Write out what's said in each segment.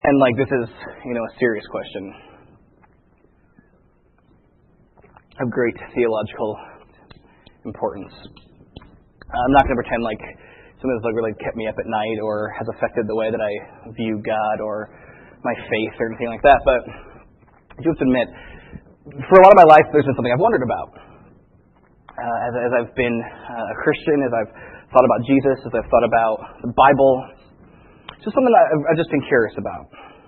And this is, a serious question of great theological importance. I'm not going to pretend like something that's really kept me up at night or has affected the way that I view God or my faith or anything like that. But I do have to admit, for a lot of my life, there's been something I've wondered about. As I've been a Christian, as I've thought about Jesus, as I've thought about the Bible, it's just something I've just been curious about.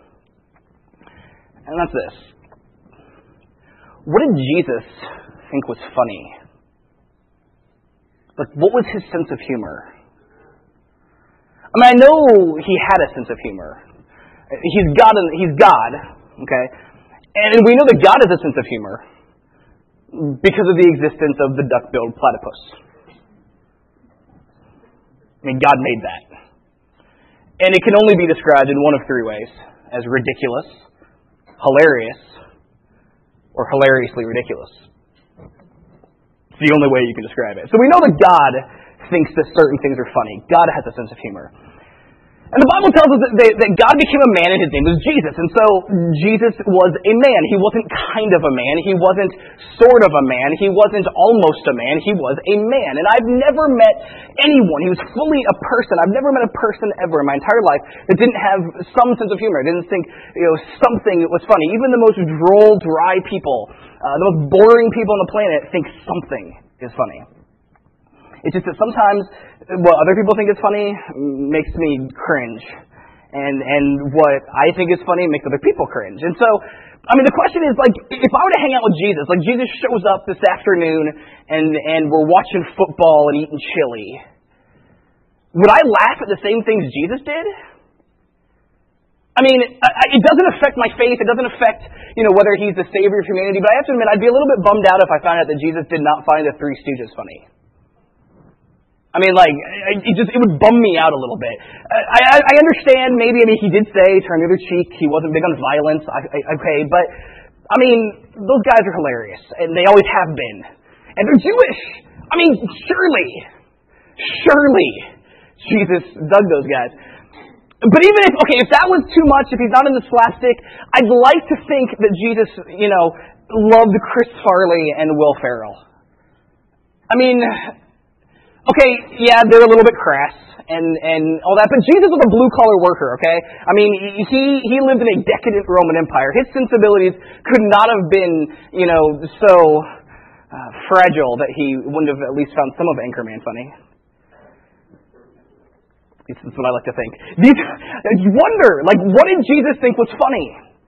And that's this. What did Jesus think was funny? What was his sense of humor? I mean, I know he had a sense of humor. He's God, okay? And we know that God has a sense of humor because of the existence of the duck-billed platypus. I mean, God made that. And it can only be described in one of three ways: as ridiculous, hilarious, or hilariously ridiculous. It's the only way you can describe it. So we know that God thinks that certain things are funny. God has a sense of humor. And the Bible tells us that God became a man and his name was Jesus. And so Jesus was a man. He wasn't kind of a man. He wasn't sort of a man. He wasn't almost a man. He was a man. And I've never met anyone. He was fully a person. I've never met a person ever in my entire life that didn't have some sense of humor. Didn't think something was funny. Even the most droll, dry people, the most boring people on the planet think something is funny. It's just that sometimes what other people think is funny makes me cringe. And what I think is funny makes other people cringe. And so, I mean, the question is, if I were to hang out with Jesus, Jesus shows up this afternoon and we're watching football and eating chili, would I laugh at the same things Jesus did? I mean, it doesn't affect my faith. It doesn't affect, whether he's the savior of humanity. But I have to admit, I'd be a little bit bummed out if I found out that Jesus did not find the Three Stooges funny. I mean, it would bum me out a little bit. I understand, maybe, he did say, turn the other cheek. He wasn't big on violence. Okay, but, I mean, those guys are hilarious. And they always have been. And they're Jewish. I mean, surely, Jesus dug those guys. But even if that was too much, if he's not in the slapstick, I'd like to think that Jesus, loved Chris Farley and Will Ferrell. I mean, okay, yeah, they're a little bit crass and all that, but Jesus was a blue-collar worker, okay? I mean, he lived in a decadent Roman Empire. His sensibilities could not have been, so fragile that he wouldn't have at least found some of Anchorman funny. That's what I like to think. I wonder, what did Jesus think was funny?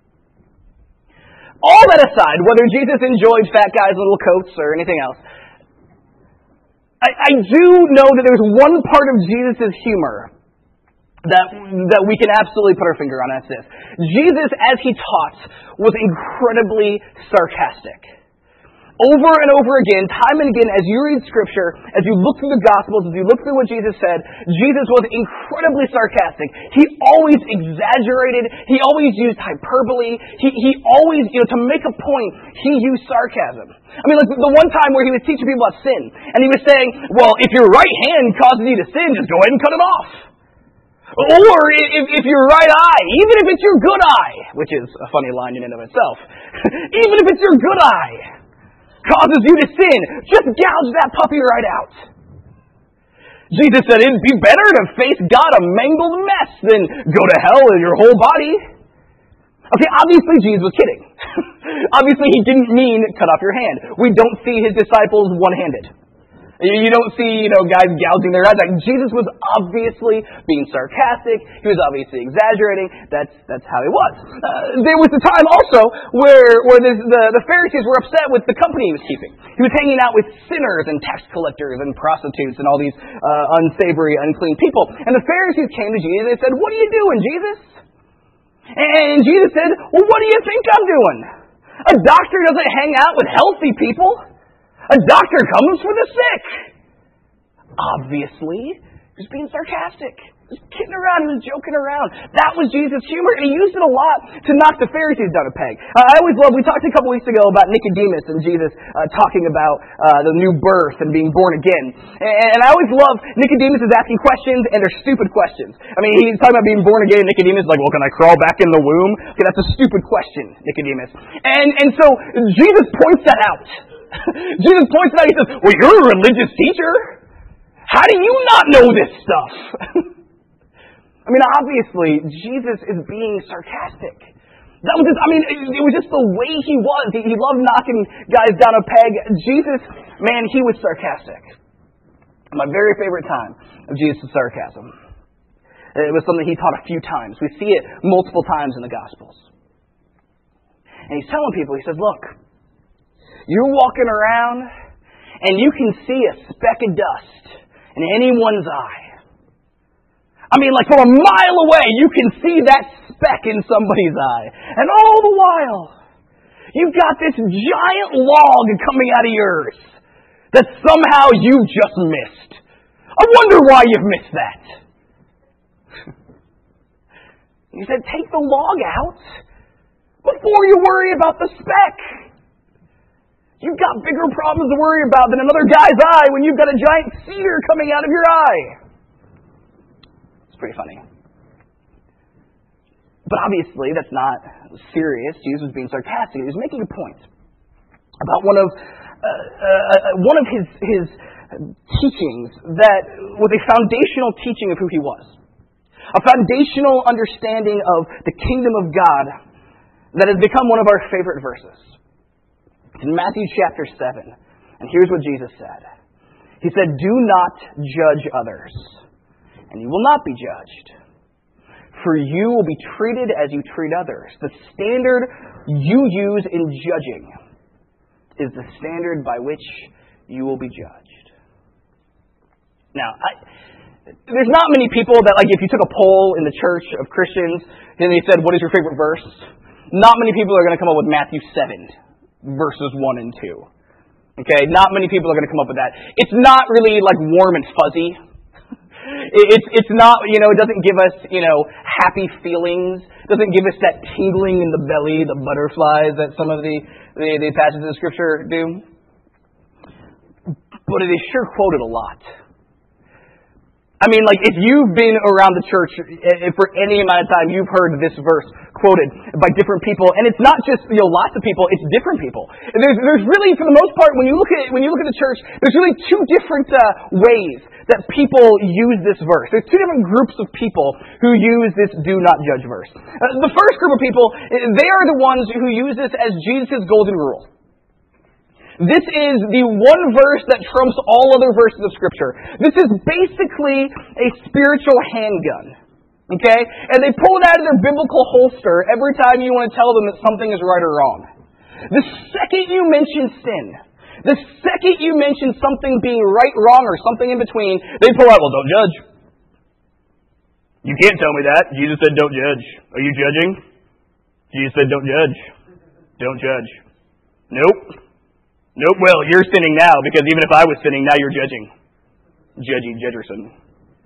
All that aside, whether Jesus enjoyed fat guys in little coats or anything else, I do know that there's one part of Jesus' humor that we can absolutely put our finger on, and that's this. Jesus, as he taught, was incredibly sarcastic. Over and over again, time and again, as you read Scripture, as you look through the Gospels, as you look through what Jesus said, Jesus was incredibly sarcastic. He always exaggerated. He always used hyperbole. He always, to make a point, he used sarcasm. I mean, the one time where he was teaching people about sin, and he was saying, well, if your right hand causes you to sin, just go ahead and cut it off. Or if your right eye, even if it's your good eye, which is a funny line in and of itself, even if it's your good eye, causes you to sin, just gouge that puppy right out. Jesus said it'd be better to face God a mangled mess than go to hell in your whole body. Okay, obviously Jesus was kidding. Obviously he didn't mean cut off your hand. We don't see his disciples one-handed. You don't see, guys gouging their eyes. Jesus was obviously being sarcastic. He was obviously exaggerating. That's how he was. There was a time also where the Pharisees were upset with the company he was keeping. He was hanging out with sinners and tax collectors and prostitutes and all these unsavory, unclean people. And the Pharisees came to Jesus and they said, "What are you doing, Jesus?" And Jesus said, "Well, what do you think I'm doing? A doctor doesn't hang out with healthy people. A doctor comes for the sick." Obviously, he was being sarcastic. He was kidding around. He was joking around. That was Jesus' humor, and he used it a lot to knock the Pharisees down a peg. I always love, we talked a couple weeks ago about Nicodemus and Jesus talking about the new birth and being born again. And I always love Nicodemus is asking questions, and they're stupid questions. I mean, he's talking about being born again, and Nicodemus is like, well, can I crawl back in the womb? Okay, that's a stupid question, Nicodemus. And so Jesus points that out. Jesus points it out. He says, well, you're a religious teacher. How do you not know this stuff? I mean, obviously, Jesus is being sarcastic. That was just, it was just the way he was. He loved knocking guys down a peg. Jesus, man, he was sarcastic. My very favorite time of Jesus' sarcasm. It was something he taught a few times. We see it multiple times in the Gospels. And he's telling people, he says, look, you're walking around and you can see a speck of dust in anyone's eye. I mean, like from a mile away, you can see that speck in somebody's eye. And all the while, you've got this giant log coming out of yours that somehow you've just missed. I wonder why you've missed that. He said, take the log out before you worry about the speck. You've got bigger problems to worry about than another guy's eye when you've got a giant cedar coming out of your eye. It's pretty funny. But obviously, that's not serious. Jesus was being sarcastic. He was making a point about one of his teachings that was a foundational teaching of who he was. A foundational understanding of the kingdom of God that has become one of our favorite verses. It's in Matthew chapter 7. And here's what Jesus said. He said, do not judge others, and you will not be judged. For you will be treated as you treat others. The standard you use in judging is the standard by which you will be judged. Now, there's not many people that, like, if you took a poll in the church of Christians and they said, what is your favorite verse? Not many people are going to come up with Matthew 7, verses 1 and 2. Okay? Not many people are going to come up with that. It's not really, like, warm and fuzzy. It's not, it doesn't give us, happy feelings. It doesn't give us that tingling in the belly, the butterflies that some of the passages of Scripture do. But it is sure quoted a lot. I mean, like, if you've been around the church for any amount of time, you've heard this verse quoted by different people, and it's not just lots of people; it's different people. And there's really, for the most part, when you look at the church, there's really two different ways that people use this verse. There's two different groups of people who use this "do not judge" verse. The first group of people, they are the ones who use this as Jesus' golden rule. This is the one verse that trumps all other verses of Scripture. This is basically a spiritual handgun. Okay? And they pull it out of their biblical holster every time you want to tell them that something is right or wrong. The second you mention sin, the second you mention something being right, wrong, or something in between, they pull out, well, don't judge. You can't tell me that. Jesus said don't judge. Are you judging? Jesus said don't judge. Don't judge. Nope. Nope, well, you're sinning now, because even if I was sinning, now you're judging. Judgy Jedgerson.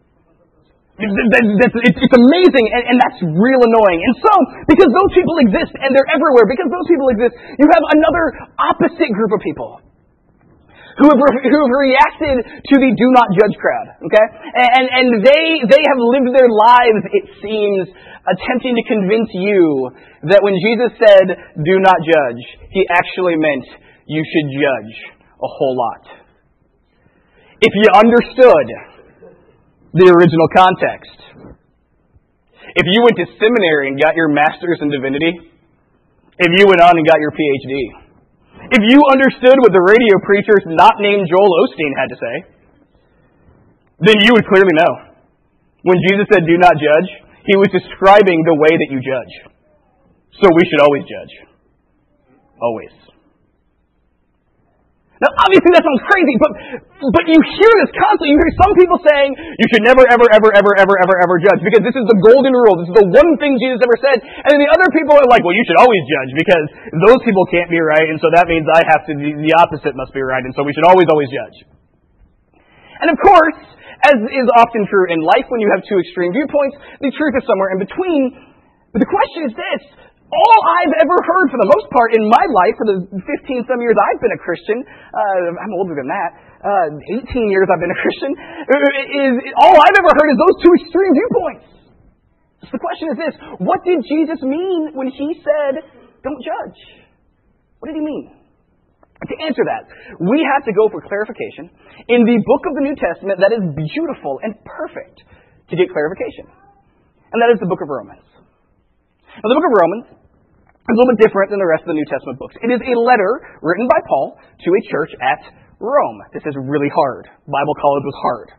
It's amazing, and that's real annoying. And so, because those people exist, and they're everywhere, because those people exist, you have another opposite group of people who have reacted to the do not judge crowd. Okay? And they have lived their lives, it seems, attempting to convince you that when Jesus said, do not judge, he actually meant you should judge a whole lot. If you understood the original context, if you went to seminary and got your master's in divinity, if you went on and got your PhD, if you understood what the radio preachers not named Joel Osteen had to say, then you would clearly know. When Jesus said do not judge, he was describing the way that you judge. So we should always judge. Always. Now, obviously that sounds crazy, but you hear this constantly. You hear some people saying, you should never, ever, ever, ever, ever, ever, ever judge, because this is the golden rule. This is the one thing Jesus ever said. And then the other people are like, well, you should always judge, because those people can't be right, and so that means the opposite must be right, and so we should always, always judge. And of course, as is often true in life when you have two extreme viewpoints, the truth is somewhere in between. But the question is this: all I've ever heard, for the most part, in my life, for the 15-some years I've been a Christian, I'm older than that, 18 years I've been a Christian, all I've ever heard is those two extreme viewpoints. So the question is this: what did Jesus mean when he said, don't judge? What did he mean? To answer that, we have to go for clarification in the book of the New Testament that is beautiful and perfect to get clarification. And that is the book of Romans. Now, the book of Romans is a little bit different than the rest of the New Testament books. It is a letter written by Paul to a church at Rome. This is really hard. Bible college was hard.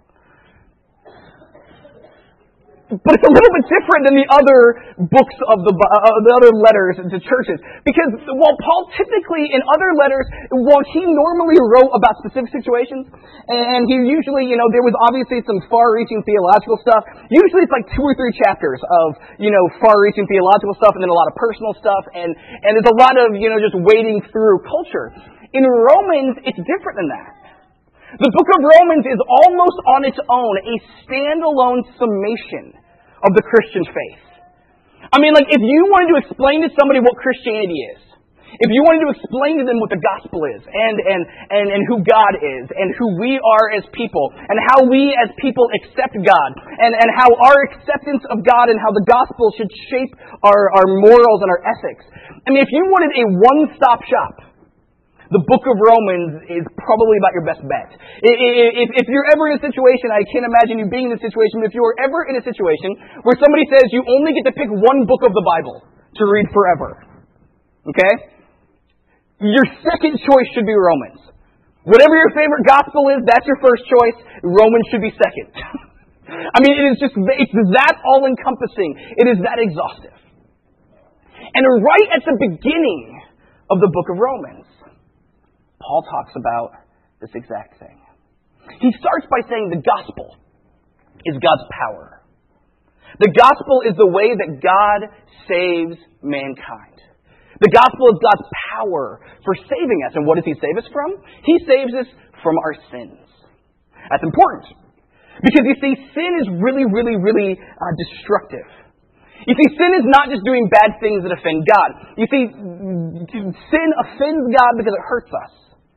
But it's a little bit different than the other books of the other letters to churches. Because while Paul typically, in other letters, while he normally wrote about specific situations, and he usually, there was obviously some far-reaching theological stuff. Usually it's like 2 or 3 chapters of, far-reaching theological stuff, and then a lot of personal stuff, and there's a lot of, just wading through culture. In Romans, it's different than that. The book of Romans is almost on its own a standalone summation of the Christian faith. I mean, if you wanted to explain to somebody what Christianity is, if you wanted to explain to them what the gospel is, and who God is, and who we are as people, and how we as people accept God, and how our acceptance of God and how the gospel should shape our morals and our ethics. I mean, if you wanted a one-stop shop, the book of Romans is probably about your best bet. If you're ever in a situation, I can't imagine you being in a situation, but if you were ever in a situation where somebody says you only get to pick one book of the Bible to read forever, okay? Your second choice should be Romans. Whatever your favorite gospel is, that's your first choice. Romans should be second. I mean, it's that all-encompassing. It is that exhaustive. And right at the beginning of the book of Romans, Paul talks about this exact thing. He starts by saying the gospel is God's power. The gospel is the way that God saves mankind. The gospel is God's power for saving us. And what does He save us from? He saves us from our sins. That's important. Because you see, sin is really, really, really destructive. You see, sin is not just doing bad things that offend God. You see, sin offends God because it hurts us.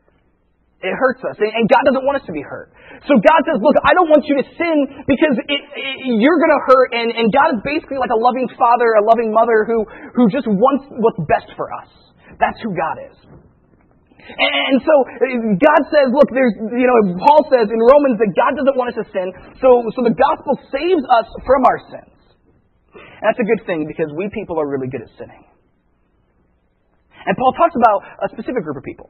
It hurts us, and God doesn't want us to be hurt. So God says, look, I don't want you to sin because you're going to hurt, and God is basically like a loving father, a loving mother who just wants what's best for us. That's who God is. And so God says, look, Paul says in Romans that God doesn't want us to sin, so the gospel saves us from our sins. And that's a good thing because we people are really good at sinning. And Paul talks about a specific group of people.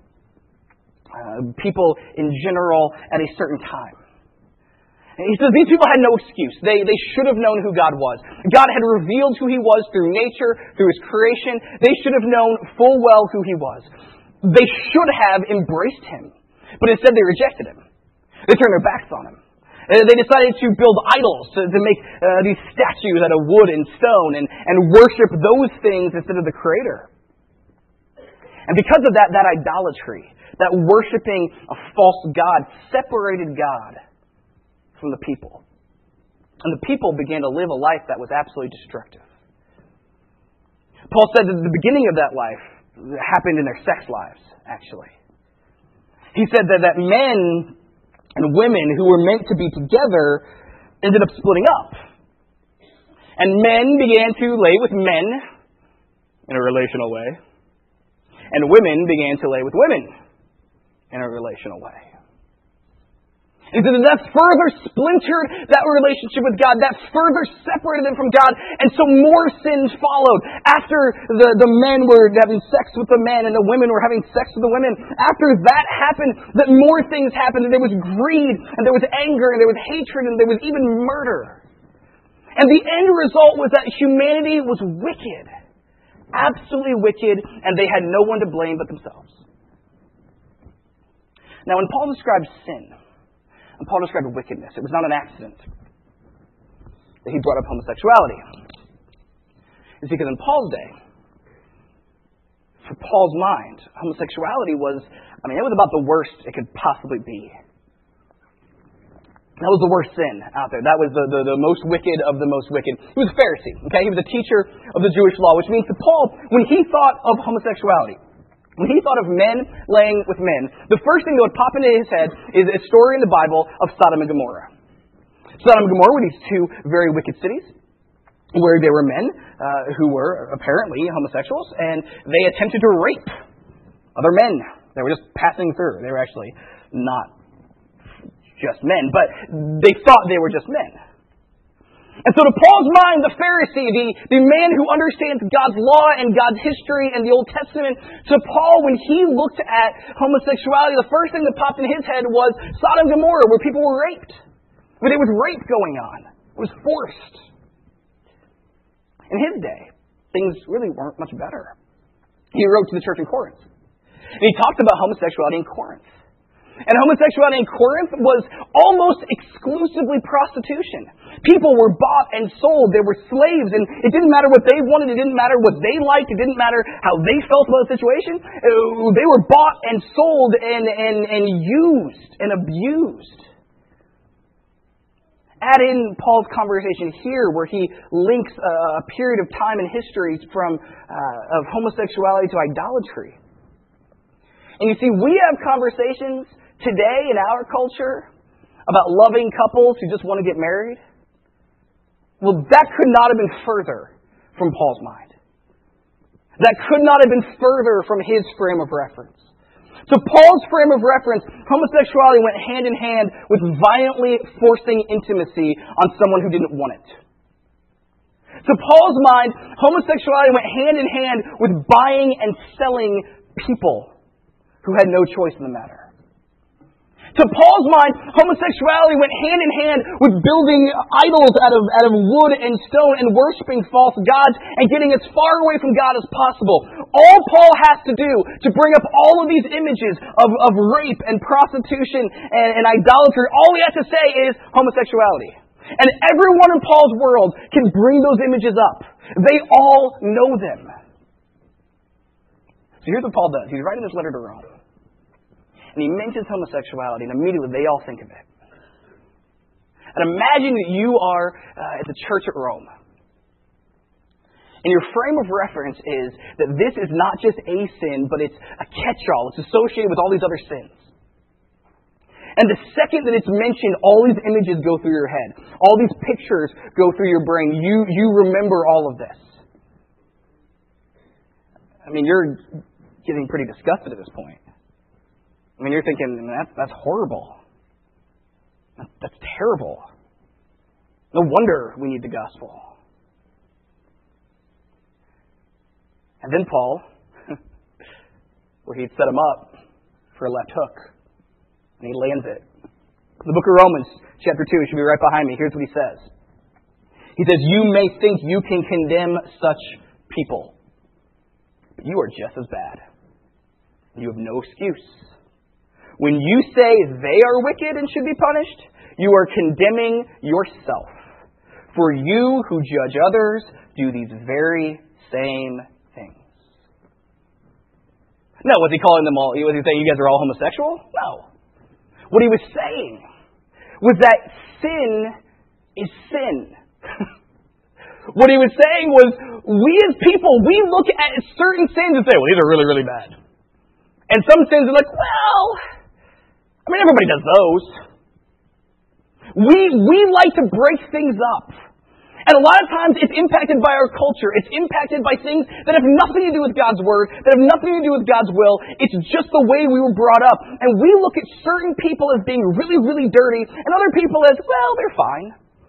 People in general at a certain time. And he says these people had no excuse. They should have known who God was. God had revealed who He was through nature, through His creation. They should have known full well who He was. They should have embraced Him. But instead they rejected Him. They turned their backs on Him. They decided to build idols, to make these statues out of wood and stone and worship those things instead of the Creator. And because of that idolatry, that worshiping a false God separated God from the people. And the people began to live a life that was absolutely destructive. Paul said that the beginning of that life happened in their sex lives, actually. He said that men and women who were meant to be together ended up splitting up. And men began to lay with men in a relational way. And women began to lay with women in a relational way. And so that further splintered that relationship with God. That further separated them from God. And so more sins followed. After the men were having sex with the men and the women were having sex with the women. After that happened, that more things happened. And there was greed, and there was anger, and there was hatred, and there was even murder. And the end result was that humanity was wicked. Absolutely wicked, and they had no one to blame but themselves. Now, when Paul described sin, and Paul described wickedness, it was not an accident that he brought up homosexuality. It's because in Paul's day, for Paul's mind, homosexuality was, it was about the worst it could possibly be. That was the worst sin out there. That was the most wicked of the most wicked. He was a Pharisee. Okay? He was a teacher of the Jewish law, which means that Paul, when he thought of homosexuality, when he thought of men laying with men, the first thing that would pop into his head is a story in the Bible of Sodom and Gomorrah. Sodom and Gomorrah were these two very wicked cities where there were men who were apparently homosexuals, and they attempted to rape other men. They were just passing through. They were actually not just men, but they thought they were just men. And so to Paul's mind, the Pharisee, the man who understands God's law and God's history and the Old Testament, to Paul, when he looked at homosexuality, the first thing that popped in his head was Sodom and Gomorrah, where people were raped. Where there was rape going on. It was forced. In his day, things really weren't much better. He wrote to the church in Corinth. And he talked about homosexuality in Corinth. And homosexuality in Corinth was almost exclusively prostitution. People were bought and sold. They were slaves. And it didn't matter what they wanted. It didn't matter what they liked. It didn't matter how they felt about the situation. They were bought and sold and used and abused. Add in Paul's conversation here where he links a period of time in history of homosexuality to idolatry. And you see, we have conversations today in our culture about loving couples who just want to get married. Well, that could not have been further from Paul's mind. That could not have been further from his frame of reference. To Paul's frame of reference, homosexuality went hand in hand with violently forcing intimacy on someone who didn't want it. To Paul's mind, homosexuality went hand in hand with buying and selling people who had no choice in the matter. To Paul's mind, homosexuality went hand in hand with building idols out of wood and stone and worshiping false gods and getting as far away from God as possible. All Paul has to do to bring up all of these images of rape and prostitution and idolatry, all he has to say is homosexuality. And everyone in Paul's world can bring those images up. They all know them. So here's what Paul does. He's writing this letter to Rome. And he mentions homosexuality, and immediately they all think of it. And imagine that you are at the church at Rome. And your frame of reference is that this is not just a sin, but it's a catch-all. It's associated with all these other sins. And the second that it's mentioned, all these images go through your head. All these pictures go through your brain. You remember all of this. I mean, you're getting pretty disgusted at this point. I mean, you're thinking, that's horrible. That's terrible. No wonder we need the gospel. And then Paul, where he'd set him up for a left hook, and he lands it. The book of Romans, chapter 2, it should be right behind me. Here's what he says. He says, you may think you can condemn such people, but you are just as bad. You have no excuse. When you say they are wicked and should be punished, you are condemning yourself. For you who judge others do these very same things. No, was he calling them all? Was he saying you guys are all homosexual? No. What he was saying was that sin is sin. What he was saying was, we as people, we look at certain sins and say, well, these are really, really bad. And some sins are like, well, I mean, everybody does those. We like to break things up. And a lot of times it's impacted by our culture. It's impacted by things that have nothing to do with God's Word, that have nothing to do with God's will. It's just the way we were brought up. And we look at certain people as being really, really dirty, and other people as, well, they're fine.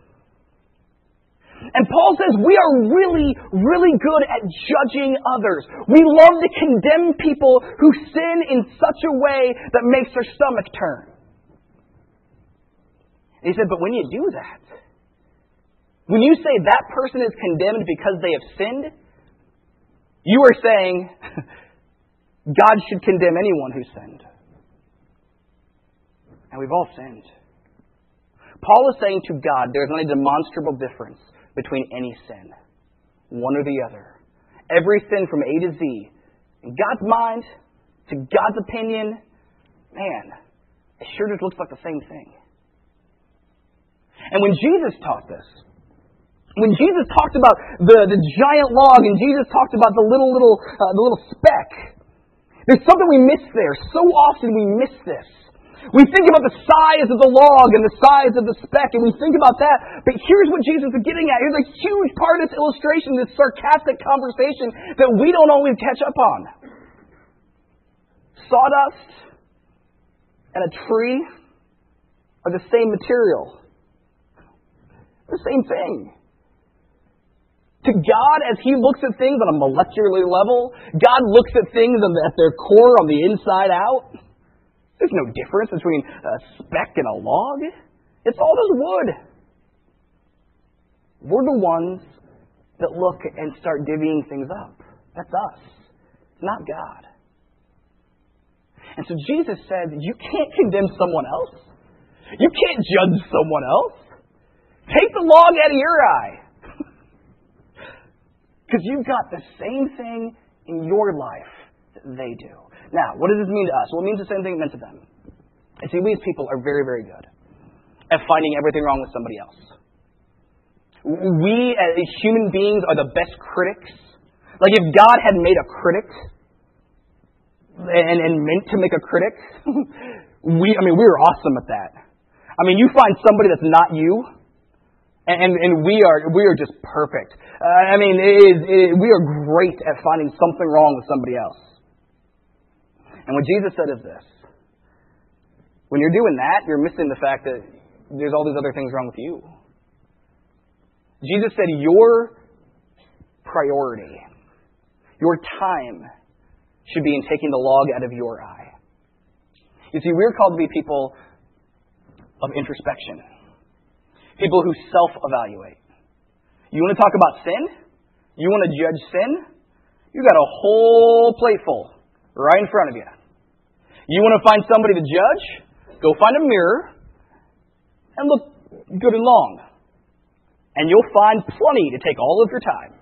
And Paul says we are really, really good at judging others. We love to condemn people who sin in such a way that makes their stomach turn. And he said, but when you do that, when you say that person is condemned because they have sinned, you are saying God should condemn anyone who sinned. And we've all sinned. Paul is saying to God, there's not a demonstrable difference between any sin, one or the other. Every sin from A to Z, in God's mind, to God's opinion, man, it sure just looks like the same thing. And when Jesus taught this, when Jesus talked about the giant log and Jesus talked about the little speck, there's something we miss there. So often we miss this. We think about the size of the log and the size of the speck, and we think about that. But here's what Jesus is getting at. Here's a huge part of this illustration, this sarcastic conversation that we don't always catch up on. Sawdust and a tree are the same material. The same thing. To God, as He looks at things on a molecular level, God looks at things at their core on the inside out. There's no difference between a speck and a log. It's all just wood. We're the ones that look and start divvying things up. That's us. It's not God. And so Jesus said, you can't condemn someone else. You can't judge someone else. Take the log out of your eye. Because you've got the same thing in your life that they do. Now, what does this mean to us? Well, it means the same thing it meant to them. And see, we as people are very, very good at finding everything wrong with somebody else. We as human beings are the best critics. Like if God had made a critic and meant to make a critic, we were awesome at that. I mean, you find somebody that's not you, and we are just perfect. We are great at finding something wrong with somebody else. And what Jesus said is this. When you're doing that, you're missing the fact that there's all these other things wrong with you. Jesus said your priority, your time, should be in taking the log out of your eye. You see, we're called to be people of introspection. People who self-evaluate. You want to talk about sin? You want to judge sin? You got a whole plate full right in front of you. You want to find somebody to judge? Go find a mirror and look good and long. And you'll find plenty to take all of your time.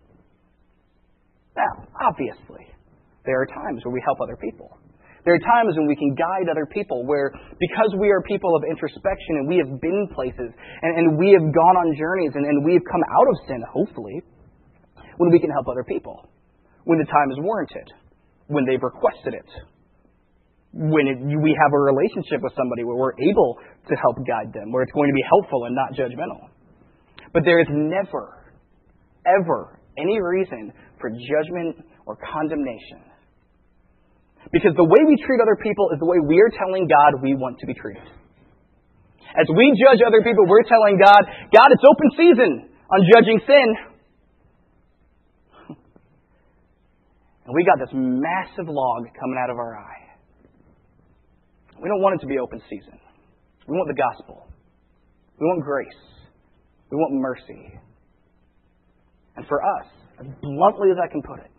Now, obviously, there are times where we help other people. There are times when we can guide other people where, because we are people of introspection and we have been places and we have gone on journeys and we have come out of sin, hopefully, when we can help other people. When the time is warranted. When they've requested it. When we have a relationship with somebody where we're able to help guide them, where it's going to be helpful and not judgmental. But there is never, ever any reason for judgment or condemnation. Because the way we treat other people is the way we are telling God we want to be treated. As we judge other people, we're telling God, God, it's open season on judging sin. And we got this massive log coming out of our eye. We don't want it to be open season. We want the gospel. We want grace. We want mercy. And for us, as bluntly as I can put it,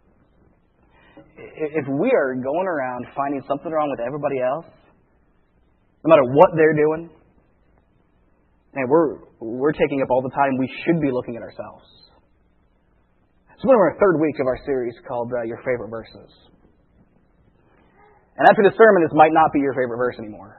if we are going around finding something wrong with everybody else, no matter what they're doing, and we're taking up all the time we should be looking at ourselves. So we're in our third week of our series called Your Favorite Verses. And after the sermon, this might not be your favorite verse anymore.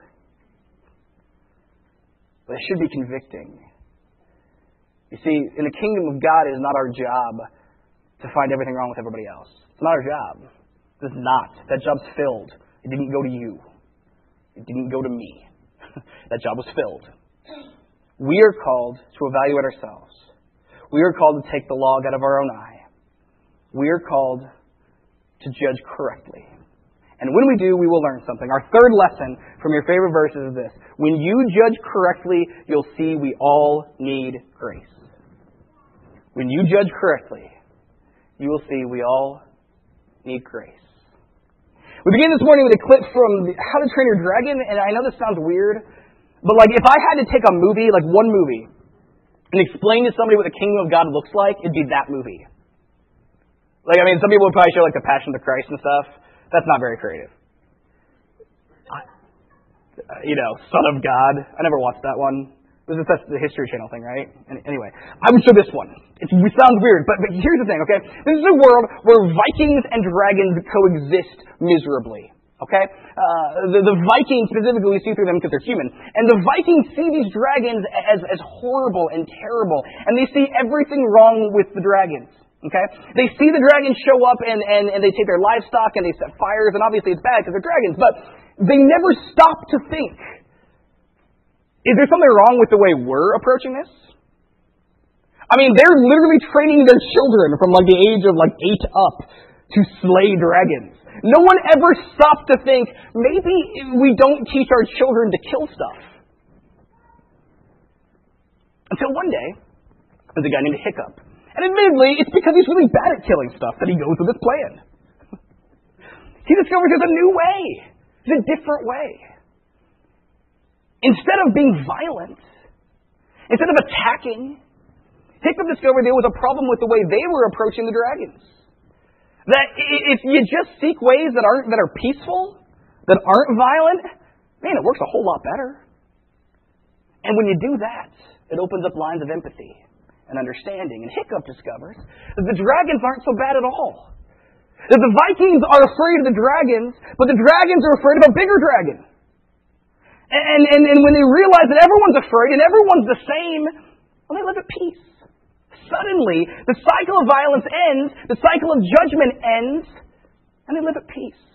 But it should be convicting. You see, in the kingdom of God, it is not our job to find everything wrong with everybody else. It's not our job. It's not. That job's filled. It didn't go to you. It didn't go to me. That job was filled. We are called to evaluate ourselves. We are called to take the log out of our own eye. We are called to judge correctly. And when we do, we will learn something. Our third lesson from your favorite verses is this. When you judge correctly, you'll see we all need grace. When you judge correctly, you will see we all need grace. We begin this morning with a clip from How to Train Your Dragon, and I know this sounds weird, but if I had to take a movie, one movie, and explain to somebody what the kingdom of God looks like, it'd be that movie. Some people would probably show the Passion of the Christ and stuff. That's not very creative. Son of God. I never watched that one. That's the History Channel thing, right? Anyway, I would show this one. It sounds weird, but here's the thing, okay? This is a world where Vikings and dragons coexist miserably, Okay? The Vikings specifically, we see through them because they're human. And the Vikings see these dragons as horrible and terrible. And they see everything wrong with the dragons. Okay? They see the dragons show up and they take their livestock and they set fires. And obviously it's bad because they're dragons. But they never stop to think, is there something wrong with the way we're approaching this? I mean, they're literally training their children from like the age of like 8 up to slay dragons. No one ever stopped to think, maybe we don't teach our children to kill stuff. Until one day, there's a guy named Hiccup. And admittedly, it's because he's really bad at killing stuff that he goes with this plan. He discovers there's a new way. There's a different way. Instead of being violent, instead of attacking, Hiccup discovered there was a problem with the way they were approaching the dragons. That if you just seek ways that are peaceful, that aren't violent, man, it works a whole lot better. And when you do that, it opens up lines of empathy and understanding. And Hiccup discovers that the dragons aren't so bad at all. That the Vikings are afraid of the dragons, but the dragons are afraid of a bigger dragon. And when they realize that everyone's afraid and everyone's the same, well, they live at peace. Suddenly, the cycle of violence ends, the cycle of judgment ends, and they live at peace.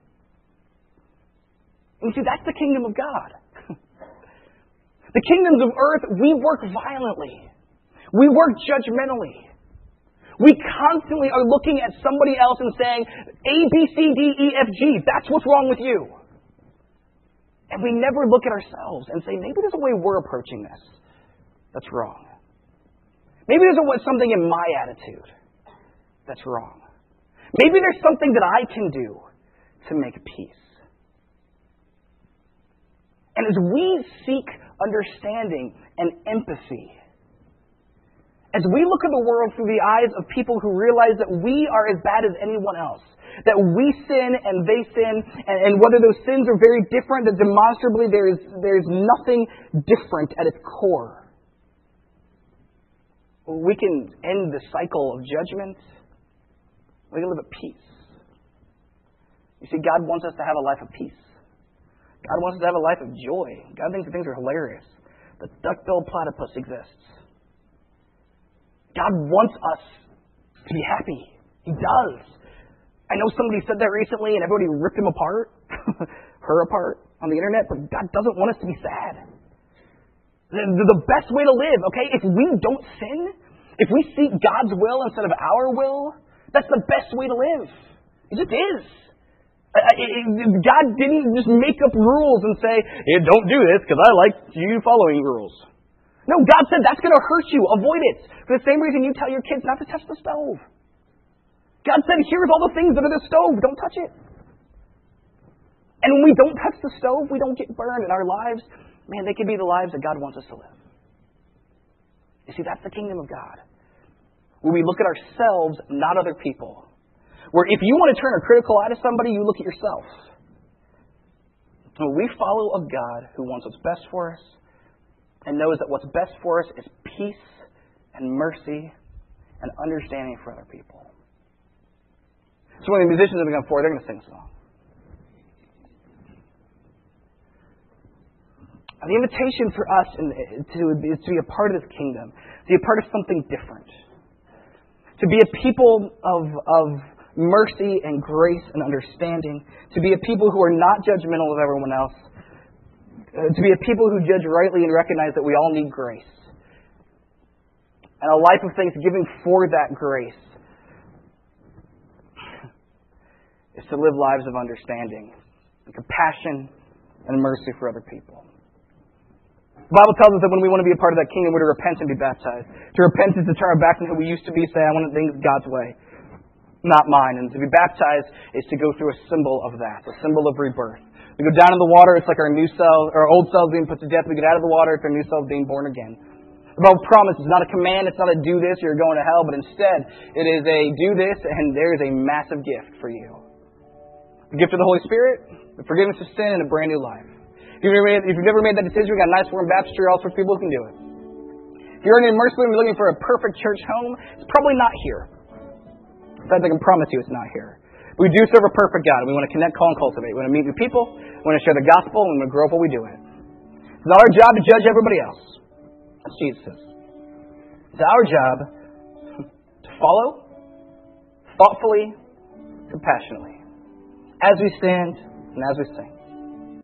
And you see, that's the kingdom of God. The kingdoms of earth, we work violently. We work judgmentally. We constantly are looking at somebody else and saying, A, B, C, D, E, F, G, that's what's wrong with you. And we never look at ourselves and say, maybe there's a way we're approaching this that's wrong. Maybe there's something in my attitude that's wrong. Maybe there's something that I can do to make peace. And as we seek understanding and empathy, as we look at the world through the eyes of people who realize that we are as bad as anyone else, that we sin and they sin, and whether those sins are very different, that demonstrably there is nothing different at its core, we can end the cycle of judgment. We can live at peace. You see, God wants us to have a life of peace. God wants us to have a life of joy. God thinks that things are hilarious. The duck-billed platypus exists. God wants us to be happy. He does. I know somebody said that recently and everybody ripped him apart, her apart on the internet, but God doesn't want us to be sad. The best way to live, okay, if we don't sin, if we seek God's will instead of our will, that's the best way to live. It just is. God didn't just make up rules and say, hey, don't do this because I like you following rules. No, God said that's going to hurt you. Avoid it. For the same reason you tell your kids not to touch the stove. God said, here's all the things that are the stove. Don't touch it. And when we don't touch the stove, we don't get burned in our lives. Man, they can be the lives that God wants us to live. You see, that's the kingdom of God. Where we look at ourselves, not other people. Where if you want to turn a critical eye to somebody, you look at yourself. And we follow a God who wants what's best for us and knows that what's best for us is peace and mercy and understanding for other people. So when the musicians are going to come forward, they're going to sing a song. The invitation for us is to be a part of this kingdom, to be a part of something different, to be a people of mercy and grace and understanding, to be a people who are not judgmental of everyone else, to be a people who judge rightly and recognize that we all need grace, and a life of thanksgiving for that grace is to live lives of understanding, and compassion, and mercy for other people. The Bible tells us that when we want to be a part of that kingdom, we're to repent and be baptized. To repent is to turn our back from who we used to be, say, I want to think God's way, not mine. And to be baptized is to go through a symbol of that, a symbol of rebirth. We go down in the water, it's like our new cell, our old cells being put to death. We get out of the water, it's our new cells being born again. The Bible promises, it's not a command, it's not a do this, you're going to hell, but instead, it is a do this, and there is a massive gift for you. The gift of the Holy Spirit, the forgiveness of sin, and a brand new life. If you've never made that decision, we've got a nice warm baptistry, all sorts of people who can do it. If you're in Immersively and you're looking for a perfect church home, it's probably not here. In fact, I can promise you it's not here. We do serve a perfect God. We want to connect, call, and cultivate. We want to meet new people. We want to share the gospel. And we want to grow up what we do in it. It's not our job to judge everybody else. That's Jesus. It's our job to follow thoughtfully, compassionately, as we stand and as we sing.